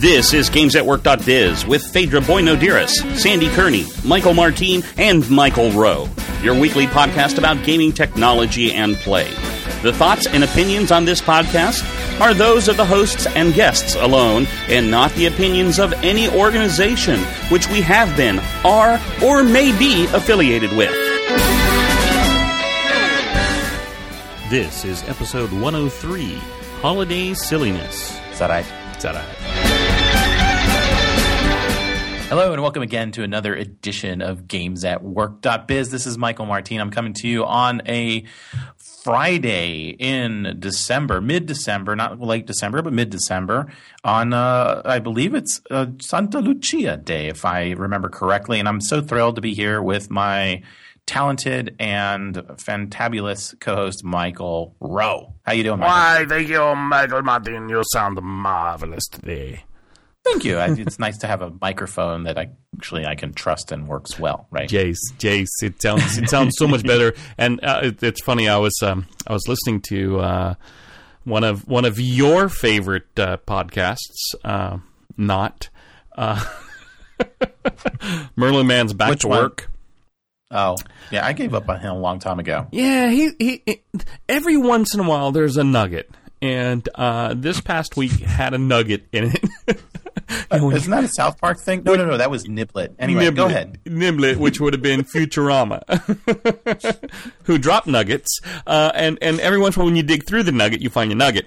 This is GamesAtWork.biz with Phaedra Boynodiris, Sandy Kearney, Michael Martine, and Michael Rowe. Your weekly podcast about gaming technology and play. The thoughts and opinions on this podcast are those of the hosts and guests alone, and not the opinions of any organization which we have been, are, or may be affiliated with. This is episode 103, Holiday Silliness. Is that right? Is that right? Hello and welcome again to another edition of GamesAtWork.biz. This is Michael Martine. I'm coming to you on a Friday in December, mid-December, not late December, but mid-December, on, I believe it's Santa Lucia Day, if I remember correctly. And I'm so thrilled to be here with my talented and fantabulous co-host, Michael Rowe. How you doing, Michael? Why, thank you, Michael Martin. You sound marvelous today. Thank you. It's nice to have a microphone that I can trust and works well, right? Jace, it sounds so much better. And it's funny. I was listening to one of your favorite podcasts, Merlin Mann's Back to Work. Oh, yeah, I gave up on him a long time ago. Yeah, he every once in a while there's a nugget, and this past week had a nugget in it. Isn't that a South Park thing? No, that was Niblet. Anyway, go ahead. Niblet, which would have been Futurama, who dropped nuggets, and every once in a while when you dig through the nugget, you find your nugget.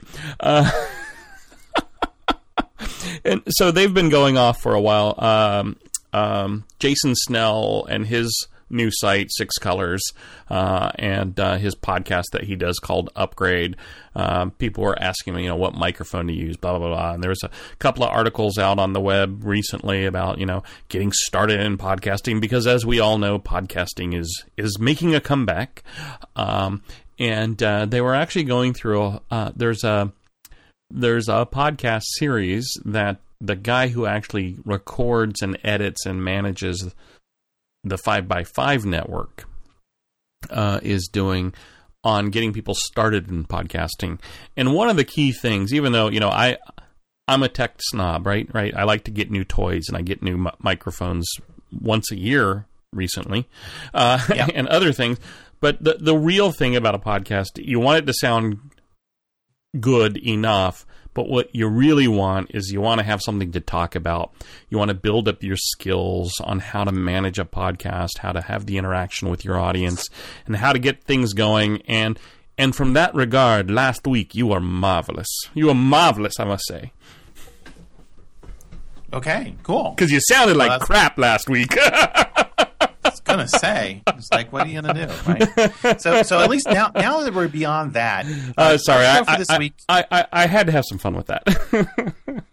And so they've been going off for a while. Jason Snell and his new site, Six Colors, and his podcast that he does called Upgrade. People were asking me, what microphone to use, blah, blah, blah. And there was a couple of articles out on the web recently about, getting started in podcasting, because as we all know, podcasting is making a comeback. And they were actually going through, there's a podcast series that the guy who actually records and edits and manages the 5x5 network is doing on getting people started in podcasting. And one of the key things, even though, I'm a tech snob, right? I like to get new toys, and I get new microphones once a year recently, and other things. But the real thing about a podcast, you want it to sound good enough, but what you really want is you want to have something to talk about. You want to build up your skills on how to manage a podcast, how to have the interaction with your audience, and how to get things going. And from that regard, last week, you were marvelous. You were marvelous, I must say. Okay, cool. Because you sounded like crap last week. I was going to say, it's like, what are you going to do, right? So at least now that we're beyond that. Sorry, this week. I had to have some fun with that.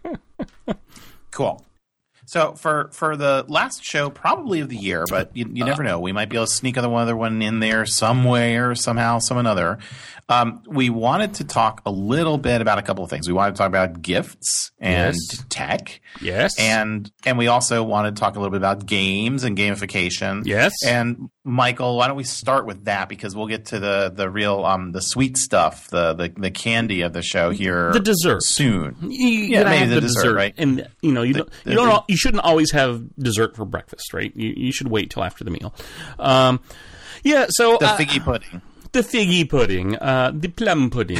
Cool. So for the last show, probably of the year, but you never know. We might be able to sneak another one in there some way or somehow, some another. We wanted to talk a little bit about a couple of things. We wanted to talk about gifts and tech. Yes. And we also wanted to talk a little bit about games and gamification. Yes. And Michael, why don't we start with that, because we'll get to the real the sweet stuff, the candy of the show here. The dessert soon. Maybe the dessert, right? And you shouldn't always have dessert for breakfast, right? You should wait till after the meal. So the figgy pudding. The figgy pudding, the plum pudding.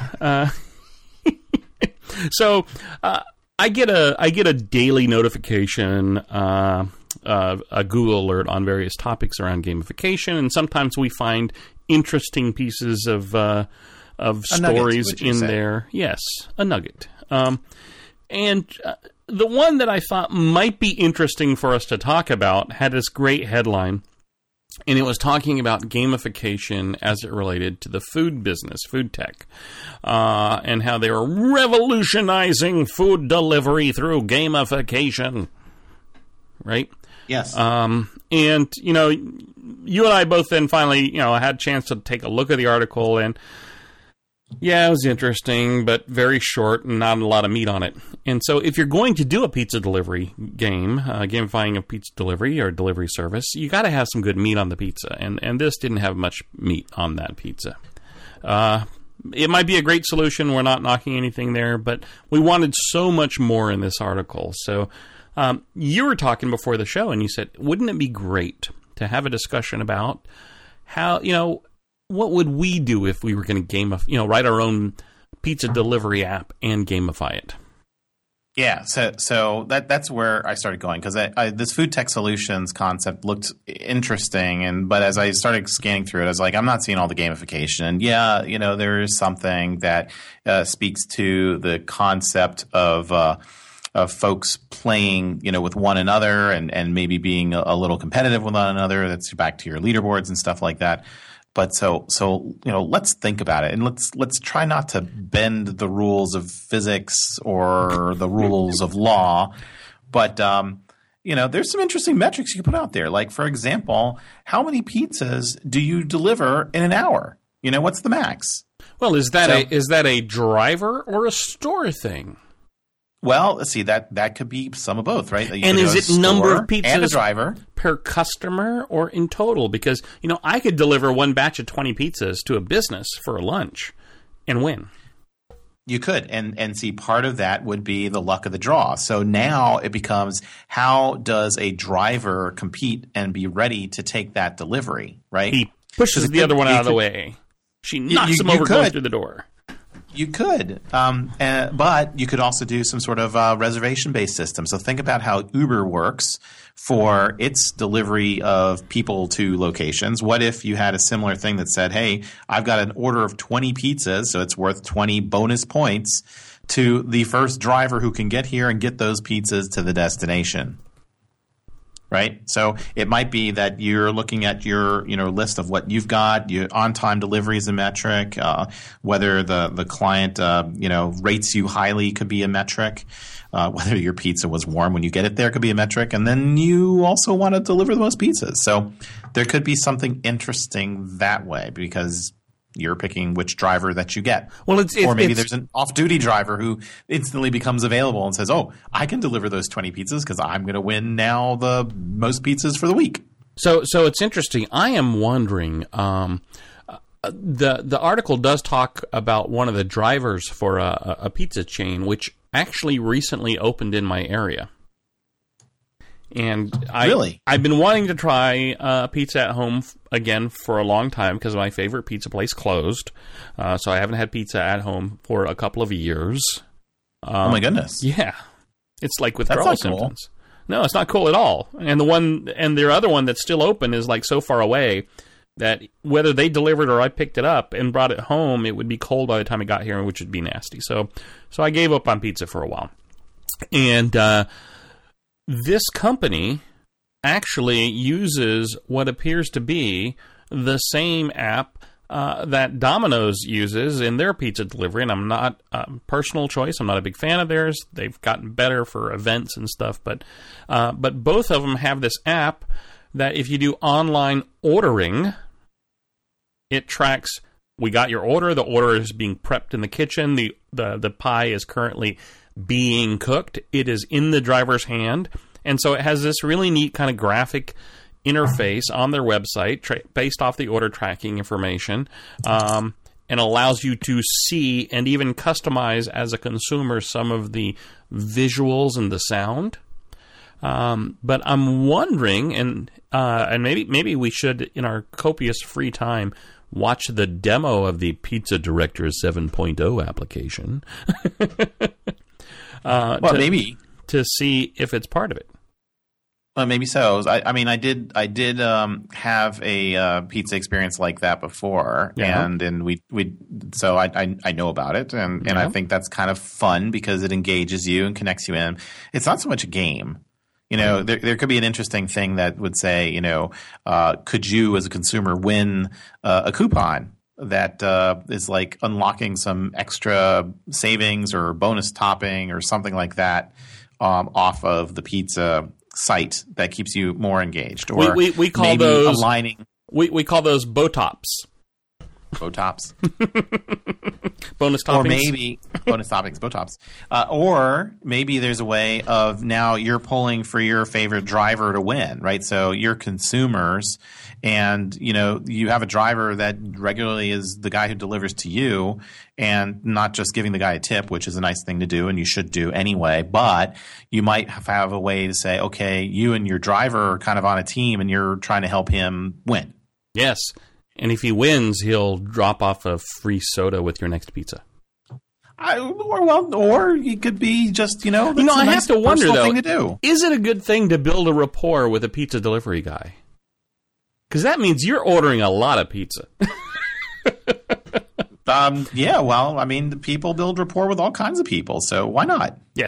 So I get a daily notification, a Google alert on various topics around gamification, and sometimes we find interesting pieces of stories in there. Yes, a nugget. And the one that I thought might be interesting for us to talk about had this great headline. And it was talking about gamification as it related to the food business, food tech, and how they were revolutionizing food delivery through gamification, right? Yes. And, you and I both then finally, had a chance to take a look at the article, and yeah, it was interesting, but very short and not a lot of meat on it. And so if you're going to do a pizza delivery game, gamifying a pizza delivery or delivery service, you got to have some good meat on the pizza. And this didn't have much meat on that pizza. it might be a great solution. We're not knocking anything there, but we wanted so much more in this article. So you were talking before the show, and you said, wouldn't it be great to have a discussion about how, what would we do if we were going to write our own pizza delivery app and gamify it? Yeah, so that's where I started going, because this food tech solutions concept looked interesting, but as I started scanning through it, I was like, I'm not seeing all the gamification. And yeah, there is something that speaks to the concept of folks playing, with one another and maybe being a little competitive with one another. That's back to your leaderboards and stuff like that. But so let's think about it, and let's try not to bend the rules of physics or the rules of law. But there's some interesting metrics you can put out there. Like, for example, how many pizzas do you deliver in an hour? What's the max? Well, is that a driver or a store thing? Well, let's see, that could be some of both, right? And is it number of pizzas and a driver per customer or in total? Because, I could deliver one batch of 20 pizzas to a business for a lunch and win. You could. And see, part of that would be the luck of the draw. So now it becomes, how does a driver compete and be ready to take that delivery, right? He pushes the other one out of the way. She knocks him over going through the door. You could, but you could also do some sort of reservation-based system. So think about how Uber works for its delivery of people to locations. What if you had a similar thing that said, hey, I've got an order of 20 pizzas, so it's worth 20 bonus points to the first driver who can get here and get those pizzas to the destination. Right? So it might be that you're looking at your list of what you've got. Your on-time delivery is a metric. Whether the client rates you highly could be a metric. Whether your pizza was warm when you get it there could be a metric. And then you also want to deliver the most pizzas. So there could be something interesting that way, because you're picking which driver that you get. Well, or maybe there's an off-duty driver who instantly becomes available and says, oh, I can deliver those 20 pizzas because I'm going to win now the most pizzas for the week. So it's interesting. I am wondering, the article does talk about one of the drivers for a pizza chain, which actually recently opened in my area. And I've been wanting to try pizza at home again for a long time because my favorite pizza place closed. So I haven't had pizza at home for a couple of years. Oh my goodness! Yeah, it's like withdrawal symptoms. No, it's not cool at all. And the other one that's still open is like so far away that whether they delivered or I picked it up and brought it home, it would be cold by the time it got here, which would be nasty. So I gave up on pizza for a while. And this company actually uses what appears to be the same app that Domino's uses in their pizza delivery, and I'm not personal choice. I'm not a big fan of theirs. They've gotten better for events and stuff, but both of them have this app that if you do online ordering, it tracks. We got your order. The order is being prepped in the kitchen. The pie is currently being cooked. It is in the driver's hand. And so it has this really neat kind of graphic interface on their website based off the order tracking information, and allows you to see and even customize as a consumer some of the visuals and the sound. But I'm wondering, and maybe we should, in our copious free time, watch the demo of the Pizza Director 7.0 application. Maybe to see if it's part of it. Well, maybe so. I did have a pizza experience like that before, and so I know about it, and I think that's kind of fun because it engages you and connects you in. It's not so much a game. There could be an interesting thing that would say, could you as a consumer win a coupon that is like unlocking some extra savings or bonus topping or something like that off of the pizza site that keeps you more engaged, or we call maybe those aligning. We call those Botops. Botops. Bonus toppings. Or maybe bonus toppings, Botops. Or maybe there's a way of now you're pulling for your favorite driver to win, right? So you're consumers, and you have a driver that regularly is the guy who delivers to you, and not just giving the guy a tip, which is a nice thing to do and you should do anyway, but you might have a way to say, okay, you and your driver are kind of on a team and you're trying to help him win. Yes. And if he wins, he'll drop off a free soda with your next pizza. Or he could be just, that's I have to wonder, though, thing to do. Is it a good thing to build a rapport with a pizza delivery guy? Because that means you're ordering a lot of pizza. Yeah, well, I mean, people build rapport with all kinds of people, so why not? Yes.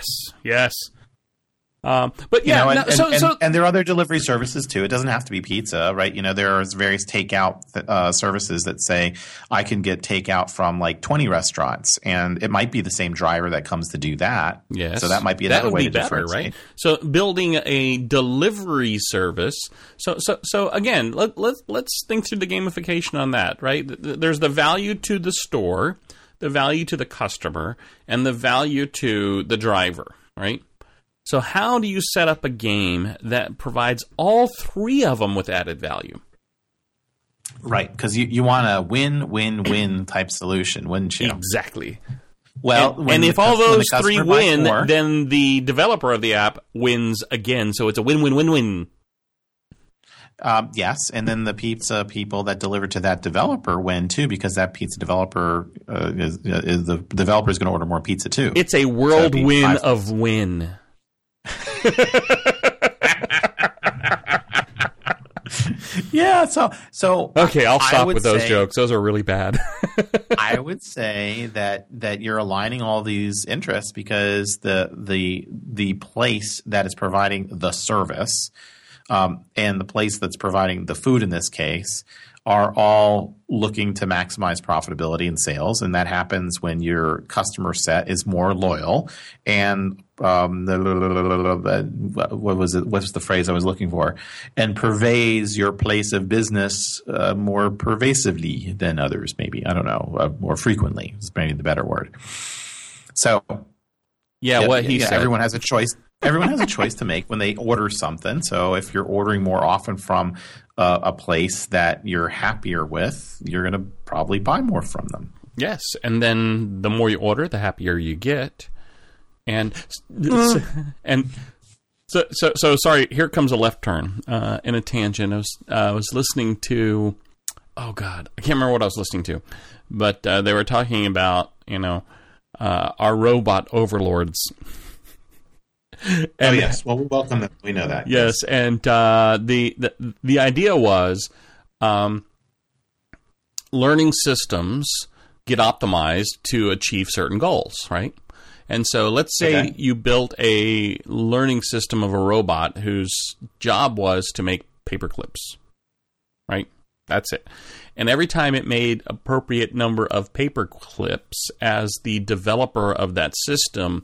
But yeah, and there are other delivery services too. It doesn't have to be pizza, right? There's various takeout services that say I can get takeout from like 20 restaurants, and it might be the same driver that comes to do that. Yes, so that might be another way to differentiate. Right? So building a delivery service. So again, let's think through the gamification on that. Right? There's the value to the store, the value to the customer, and the value to the driver. Right? So how do you set up a game that provides all three of them with added value? Right, because you want a win-win-win type solution, wouldn't you? Exactly. Well, and if all those three win, then the developer of the app wins again. So it's a win-win-win-win. Yes, and then the pizza people that deliver to that developer win too, because that pizza developer is the developer is going to order more pizza too. It's a whirlwind of win. Yeah, so okay, I'll stop with those jokes. Those are really bad. I would say that you're aligning all these interests because the place that is providing the service and the place that's providing the food in this case are all looking to maximize profitability and sales, and that happens when your customer set is more loyal and what was it? What's the phrase I was looking for? And pervades your place of business more pervasively than others, maybe. I don't know, more frequently is maybe the better word. So, said. Everyone has a choice. Everyone has a choice to make when they order something. So if you're ordering more often from a place that you're happier with, you're going to probably buy more from them. Yes, and then the more you order, the happier you get. And so sorry. Here comes a left turn in a tangent. I was listening to. Oh God, I can't remember what I was listening to, but they were talking about our robot overlords. And, yes. Well, we welcome them. We know that. Yes, and the idea was learning systems get optimized to achieve certain goals, right? And so let's say you built a learning system of a robot whose job was to make paper clips, right? That's it. And every time it made appropriate number of paper clips, as the developer of that system,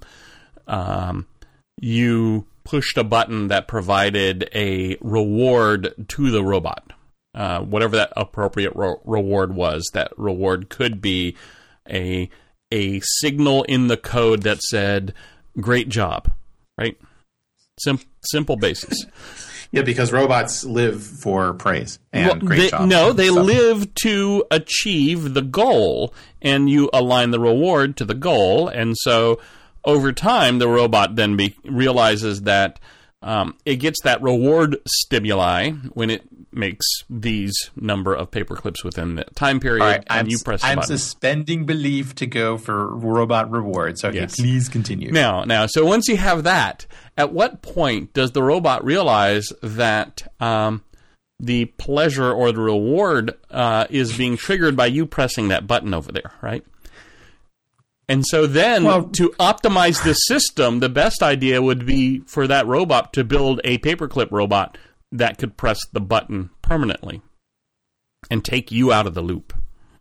you pushed a button that provided a reward to the robot. Whatever that appropriate reward was, that reward could be a signal in the code that said, great job, right? Simple basis. Yeah, because robots live for praise and great job. No, they live to achieve the goal, and you align the reward to the goal. And so over time, the robot then realizes that it gets that reward stimuli when it makes these number of paper clips within the time period, right, and you press the button. I'm suspending belief to go for robot rewards. Okay, yes. Please continue. Now, so once you have that, at what point does the robot realize that the pleasure or the reward is being triggered by you pressing that button over there, right? And so then, to optimize the system, the best idea would be for that robot to build a paperclip robot that could press the button permanently and take you out of the loop.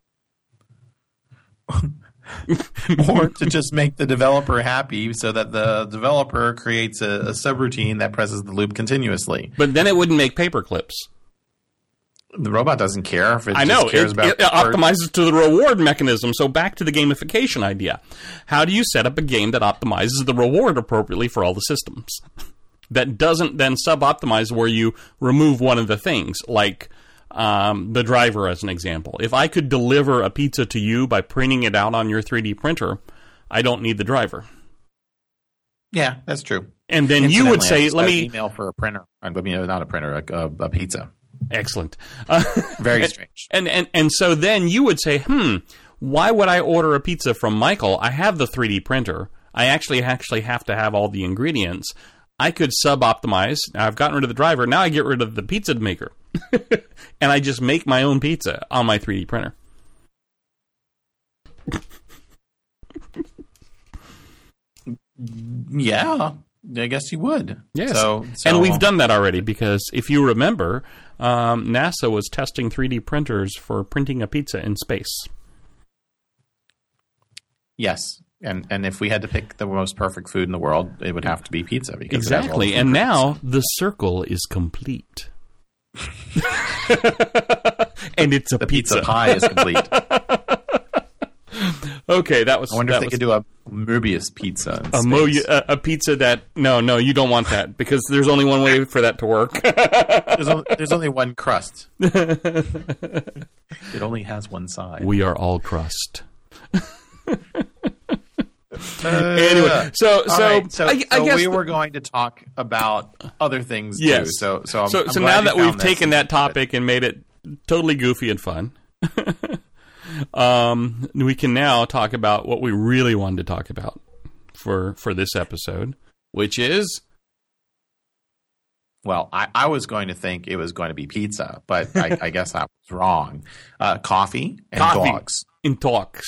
Or to just make the developer happy so that the developer creates a subroutine that presses the loop continuously. But then it wouldn't make paper clips. The robot doesn't care if it I know. just cares about it optimizes to the reward mechanism. So back to the gamification idea. How do you set up a game that optimizes the reward appropriately for all the systems? That doesn't then sub-optimize where you remove one of the things, like the driver as an example. If I could deliver a pizza to you by printing it out on your 3D printer, I don't need the driver. Yeah, that's true. And then you would say, "Let me email for a printer." Not a printer, a pizza. Excellent. Very strange. And so then you would say, why would I order a pizza from Michael? I have the 3D printer. I actually have to have all the ingredients. I could sub-optimize. I've gotten rid of the driver. Now I get rid of the pizza maker. And I just make my own pizza on my 3D printer. Yeah, I guess you would. Yes. So and we've done that already because if you remember, NASA was testing 3D printers for printing a pizza in space. Yes. And if we had to pick the most perfect food in the world, it would have to be pizza. Because exactly. And now the circle is complete. And it's a the pizza pie is complete. Okay, that was. I wonder if they could do a Mobius pizza. A pizza that no, you don't want that because there's only one way for that to work. There's only one crust. It only has one side. We are all crust. Anyway, so I guess we were going to talk about other things yes. too. So now that we've taken that topic and made it totally goofy and fun. We can now talk about what we really wanted to talk about for this episode, which is... Well, I was going to think it was going to be pizza, but I guess I was wrong. Coffee and dogs. In talks.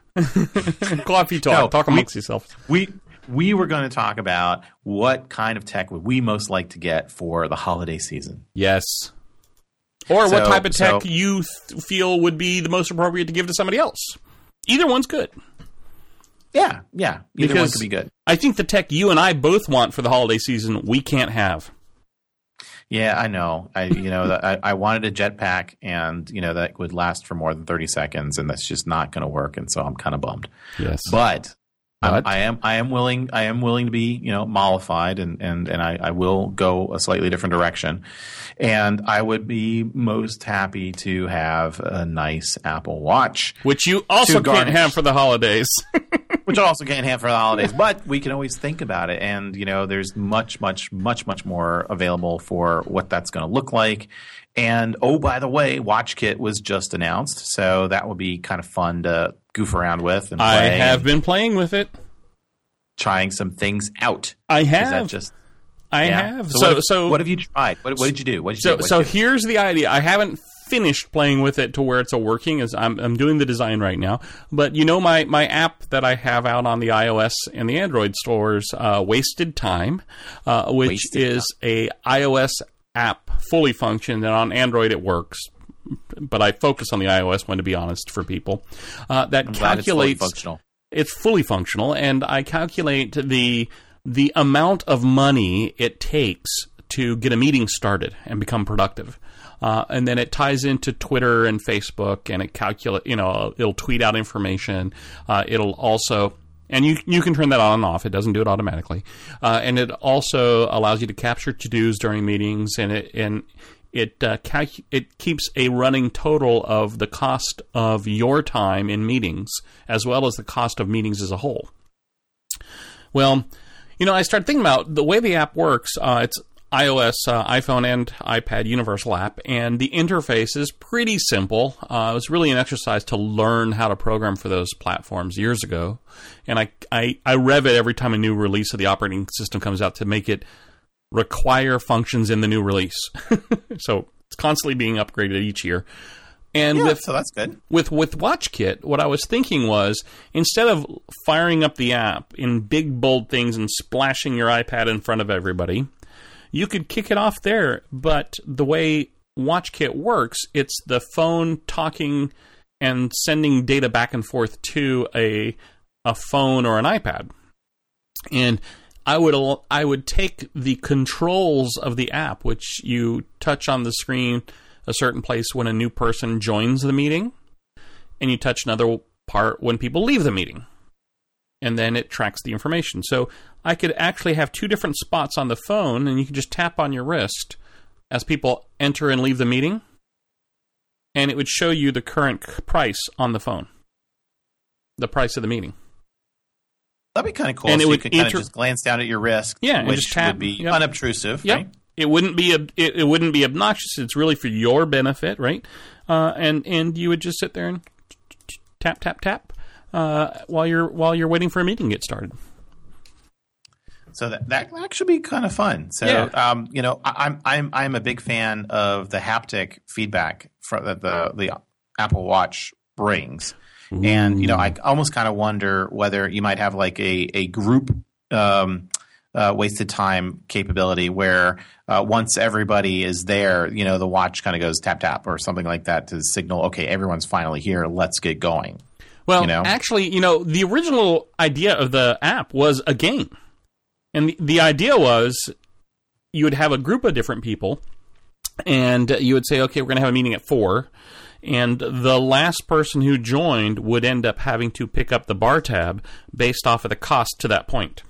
Coffee talk. No, talk amongst yourselves. We were going to talk about what kind of tech would we most like to get for the holiday season. Yes. Or what type of tech you feel would be the most appropriate to give to somebody else. Either one's good. Yeah. Either one could be good. I think the tech you and I both want for the holiday season, we can't have. Yeah, I know. I wanted a jetpack, and that would last for more than 30 seconds, and that's just not going to work, and so I'm kind of bummed. Yes, but I am willing to be mollified, and I will go a slightly different direction, and I would be most happy to have a nice Apple Watch, which you also can't have for the holidays. Which I also can't have for the holidays, but we can always think about it. And, there's much more available for what that's going to look like. And, oh, by the way, WatchKit was just announced. So that would be kind of fun to goof around with and play. I have been playing with it. Trying some things out. I have. I have. So what have you tried? What did you do? So here's the idea. I haven't finished playing with it to where it's working. As I'm doing the design right now. But my app that I have out on the iOS and the Android stores, Wasted Time, which is a iOS app, fully functioned, and on Android it works. But I focus on the iOS one, to be honest, for people. That calculates. It's fully functional, and I calculate the amount of money it takes to get a meeting started and become productive. And then it ties into Twitter and Facebook, and it it'll tweet out information. It'll also, and you can turn that on and off. It doesn't do it automatically. And it also allows you to capture to-dos during meetings, and it keeps a running total of the cost of your time in meetings, as well as the cost of meetings as a whole. Well, I started thinking about the way the app works. It's iOS, iPhone, and iPad universal app, and the interface is pretty simple. It was really an exercise to learn how to program for those platforms years ago, and I rev it every time a new release of the operating system comes out to make it require functions in the new release. So it's constantly being upgraded each year. And so that's good. With WatchKit, what I was thinking was, instead of firing up the app in big, bold things and splashing your iPad in front of everybody, you could kick it off there. But the way WatchKit works, it's the phone talking and sending data back and forth to a phone or an iPad. And I would take the controls of the app, which you touch on the screen a certain place when a new person joins the meeting, and you touch another part when people leave the meeting. And then it tracks the information. So I could actually have 2 different spots on the phone, and you can just tap on your wrist as people enter and leave the meeting, and it would show you the current price on the phone, the price of the meeting. That'd be kind of cool. And so it you would could kind of just glance down at your wrist, and which just tap, would be unobtrusive, Yep. right? It wouldn't be it wouldn't be obnoxious. It's really for your benefit, right? And you would just sit there and tap tap tap while you're waiting for a meeting to get started. So that could actually be kind of fun. So I'm a big fan of the haptic feedback that the Apple Watch brings. Ooh. And I almost kind of wonder whether you might have like a group wasted time capability where once everybody is there, the watch kind of goes tap tap or something like that to signal, okay, everyone's finally here, let's get going. Well, actually, the original idea of the app was a game. And the idea was you would have a group of different people, and you would say, okay, we're going to have a meeting at 4, and the last person who joined would end up having to pick up the bar tab based off of the cost to that point.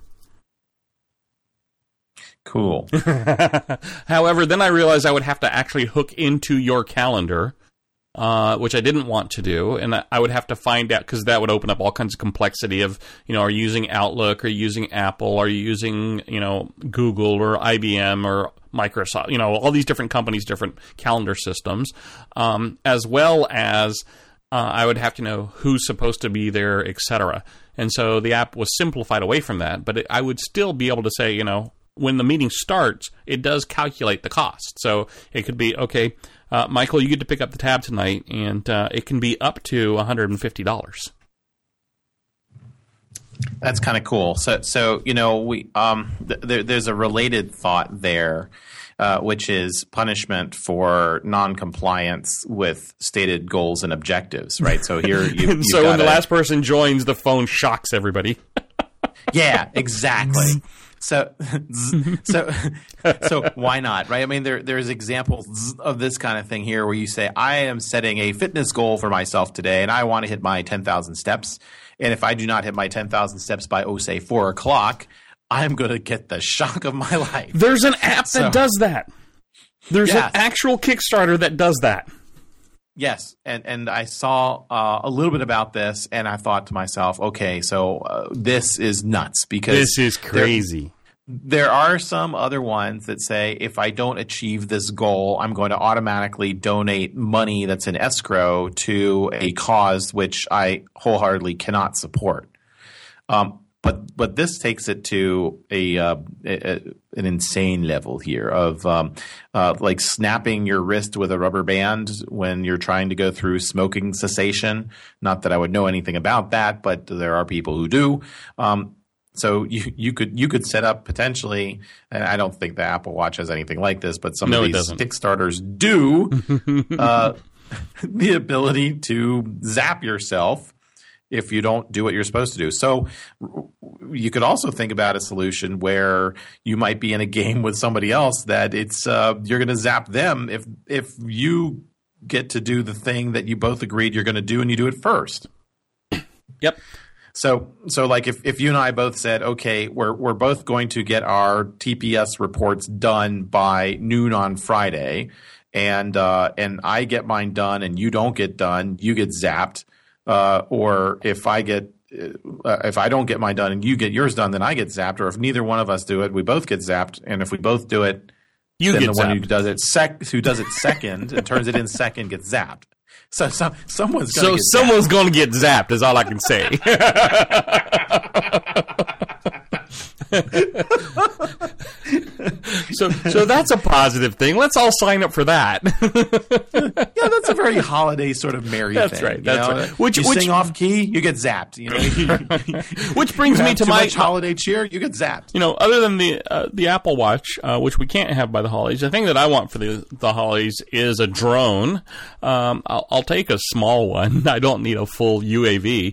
Cool. However, then I realized I would have to actually hook into your calendar, which I didn't want to do, and I would have to find out, because that would open up all kinds of complexity of, are you using Outlook, are you using Apple, are you using, Google or IBM or Microsoft, all these different companies, different calendar systems, as well as I would have to know who's supposed to be there, etc. And so the app was simplified away from that, but I would still be able to say, when the meeting starts, it does calculate the cost. So it could be, okay, Michael, you get to pick up the tab tonight, and it can be up to $150. That's kind of cool. So we there's a related thought there, which is punishment for non-compliance with stated goals and objectives, right? So here, so when the last person joins, the phone shocks everybody. Yeah, exactly. So why not, right? I mean, there's examples of this kind of thing here where you say, I am setting a fitness goal for myself today, and I want to hit my 10,000 steps. And if I do not hit my 10,000 steps by, say, 4 o'clock, I'm going to get the shock of my life. There's an app that does that. There's an actual Kickstarter that does that. Yes, and I saw a little bit about this, and I thought to myself, okay, so this is nuts, because this is crazy. There are some other ones that say, if I don't achieve this goal, I'm going to automatically donate money that's in escrow to a cause which I wholeheartedly cannot support. But this takes it to an insane level here of like snapping your wrist with a rubber band when you're trying to go through smoking cessation. Not that I would know anything about that, but there are people who do. So you could set up potentially, and I don't think the Apple Watch has anything like this, but some of these Kickstarters do the ability to zap yourself if you don't do what you're supposed to do. So you could also think about a solution where you might be in a game with somebody else that it's you're going to zap them if you get to do the thing that you both agreed you're going to do and you do it first. Yep. So like if you and I both said, okay, we're both going to get our TPS reports done by noon on Friday, and I get mine done and you don't get done, you get zapped. Or if I don't get mine done and you get yours done, then I get zapped. Or if neither one of us do it, we both get zapped. And if we both do it, then the one who does it second and turns it in second gets zapped. So someone's going to get zapped is all I can say. So that's a positive thing. Let's all sign up for that. Yeah, that's a very holiday sort of merry thing. That's right. That's right. Which sing off key, you get zapped. Which brings me to my holiday cheer, you get zapped. Other than the Apple Watch, which we can't have by the holidays, the thing that I want for the holidays is a drone. I'll take a small one. I don't need a full UAV.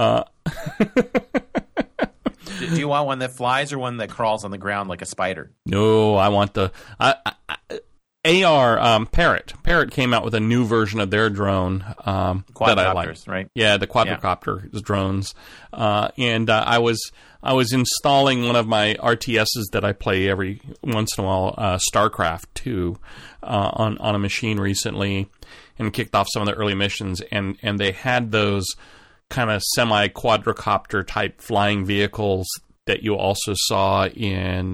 Do you want one that flies or one that crawls on the ground like a spider? No, I want AR, Parrot. Parrot came out with a new version of their drone that I like. Right? Yeah, the quadrocopter drones. And I was installing one of my RTSs that I play every once in a while, StarCraft 2, on a machine recently, and kicked off some of the early missions. And they had those kind of semi-quadrocopter type flying vehicles that you also saw in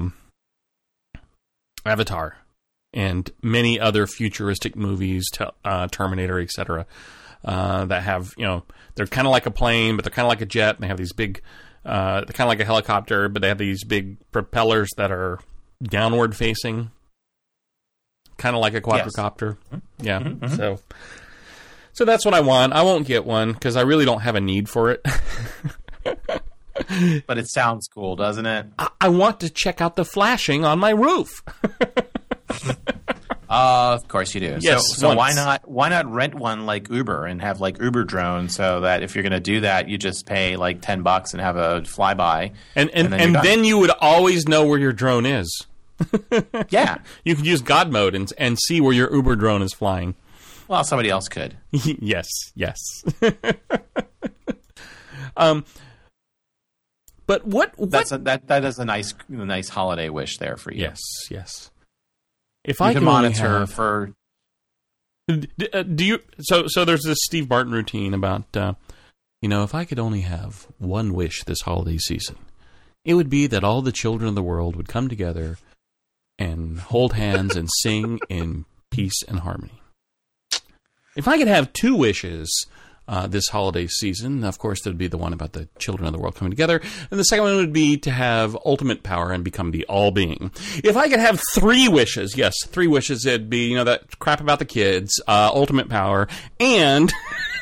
Avatar and many other futuristic movies, Terminator, etc., that have, they're kind of like a plane, but they're kind of like a jet, and they have these big, they're kind of like a helicopter, but they have these big propellers that are downward facing, kind of like a quadrocopter. Yes. Yeah, mm-hmm. So that's what I want. I won't get one because I really don't have a need for it. But it sounds cool, doesn't it? I want to check out the flashing on my roof. Of course you do. Yes, so why not rent one like Uber and have like Uber drone, so that if you're going to do that, you just pay like $10 and have a flyby, and then you would always know where your drone is. Yeah, you could use God mode and see where your Uber drone is flying. Well, somebody else could. Yes. But what? That is a nice holiday wish there for you. Yes. If I can monitor for, do you? So there's this Steve Martin routine about, if I could only have one wish this holiday season, it would be that all the children of the world would come together and hold hands and sing in peace and harmony. If I could have two wishes this holiday season, of course, there'd be the one about the children of the world coming together, and the second one would be to have ultimate power and become the all-being. If I could have three wishes, it'd be, that crap about the kids, ultimate power, and...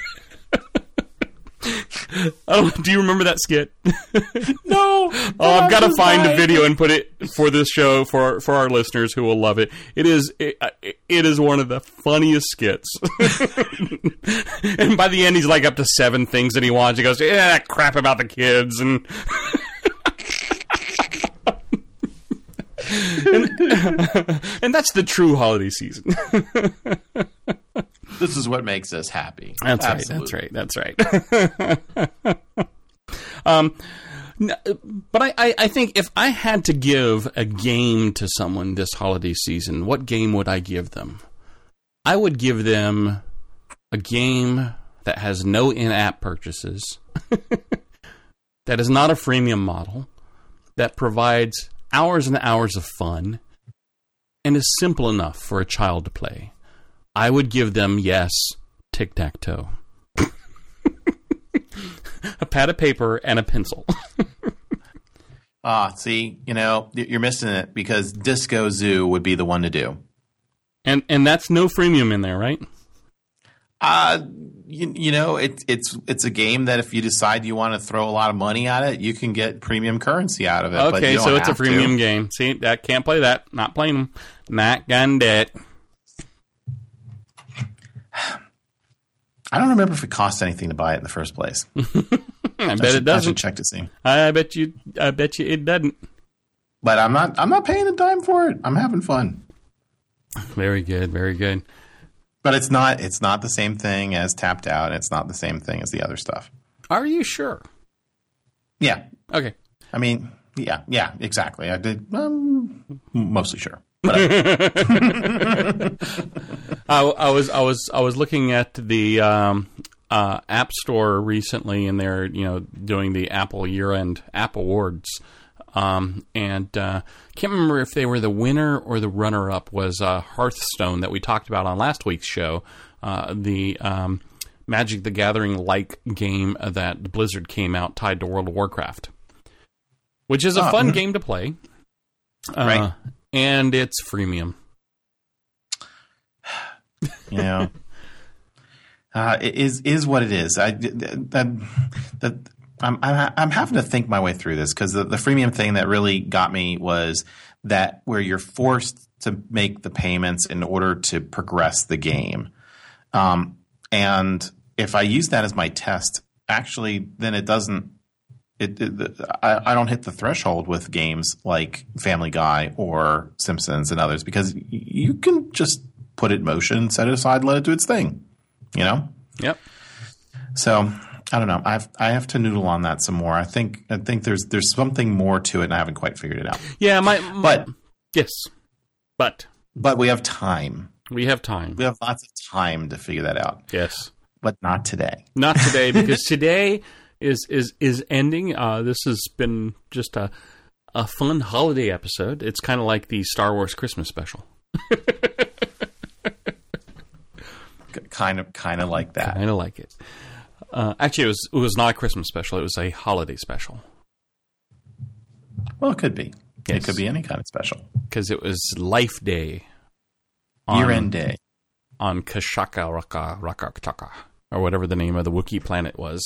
do you remember that skit? No. I've got to find a video and put it for this show for our listeners who will love it. It is one of the funniest skits. And by the end, he's like up to 7 things that he wants. He goes, that crap about the kids, and and that's the true holiday season. This is what makes us happy. That's right. But I think if I had to give a game to someone this holiday season, what game would I give them? I would give them a game that has no in-app purchases, that is not a freemium model, that provides hours and hours of fun, and is simple enough for a child to play. I would give them, tic-tac-toe. A pad of paper and a pencil. See, you're missing it, because Disco Zoo would be the one to do. And that's no freemium in there, right? It's a game that if you decide you want to throw a lot of money at it, you can get premium currency out of it. Okay, so it's a freemium game. See, that can't play that. Not playing them. Not gonna do it. I don't remember if it cost anything to buy it in the first place. I bet it doesn't. I should check to see. I bet you it doesn't. But I'm not paying a dime for it. I'm having fun. Very good. But it's not the same thing as Tapped Out. It's not the same thing as the other stuff. Are you sure? Yeah. Okay. I mean, yeah, exactly. I did. Mostly sure. I was looking at the App Store recently, and they're doing the Apple year-end App Awards, and can't remember if they were the winner or the runner-up was Hearthstone that we talked about on last week's show, the Magic the Gathering-like game that Blizzard came out tied to World of Warcraft, which is a fun game to play, right? And it's freemium. It is what it is. I'm having to think my way through this, because the freemium thing that really got me was that where you're forced to make the payments in order to progress the game. And if I use that as my test, actually, then it I don't hit the threshold with games like Family Guy or Simpsons and others because you can just put it in motion, set it aside, let it do its thing. You know? Yep. So I don't know. I have to noodle on that some more. I think there's something more to it, and I haven't quite figured it out. Yeah, but we have time. We have time. We have lots of time to figure that out. Yes, but not today. Not today, because today is ending. This has been just a fun holiday episode. It's kind of like the Star Wars Christmas special. Kind of like that. Kind of like it. Actually, it was not a Christmas special. It was a holiday special. Well, it could be. Yes. It could be any kind of special. Because it was Life Day. Year-end day. On Kashaka Rakataka, or whatever the name of the Wookiee planet was.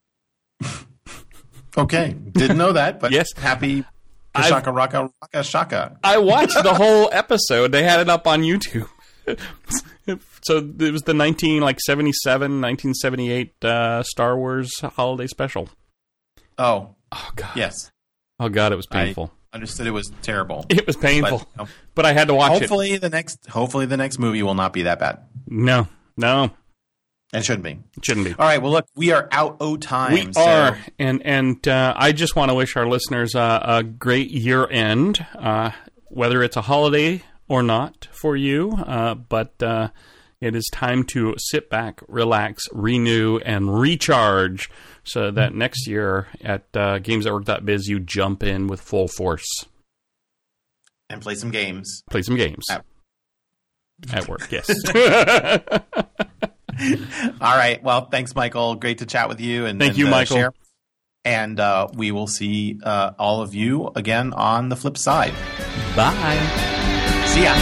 Okay. Didn't know that, but yes. Happy Kashaka Raka Shaka. I watched the whole episode. They had it up on YouTube. So it was the 1978 Star Wars holiday special. Oh God. Yes. Oh God, it was painful. I understood it was terrible. It was painful, but I had to watch it. Hopefully the next movie will not be that bad. No. It shouldn't be. It shouldn't be. All right. Well, look, we are out of time. We are, and I just want to wish our listeners a great year end, whether it's a holiday or not for you. But it is time to sit back, relax, renew, and recharge, so that next year at GamesAtWork.biz you jump in with full force and play some games. Play some games at work. Yes. All right. Well, thanks, Michael. Great to chat with you. And thank you, Michael. Share. And we will see all of you again on the flip side. Bye. See ya.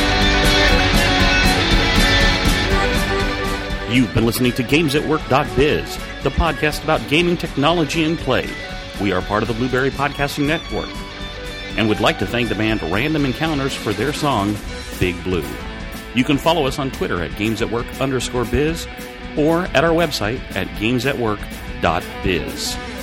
You've been listening to GamesAtWork.biz, the podcast about gaming technology and play. We are part of the Blueberry Podcasting Network, and would like to thank the band Random Encounters for their song, Big Blue. You can follow us on Twitter at GamesAtWork_biz or at our website at GamesAtWork.biz.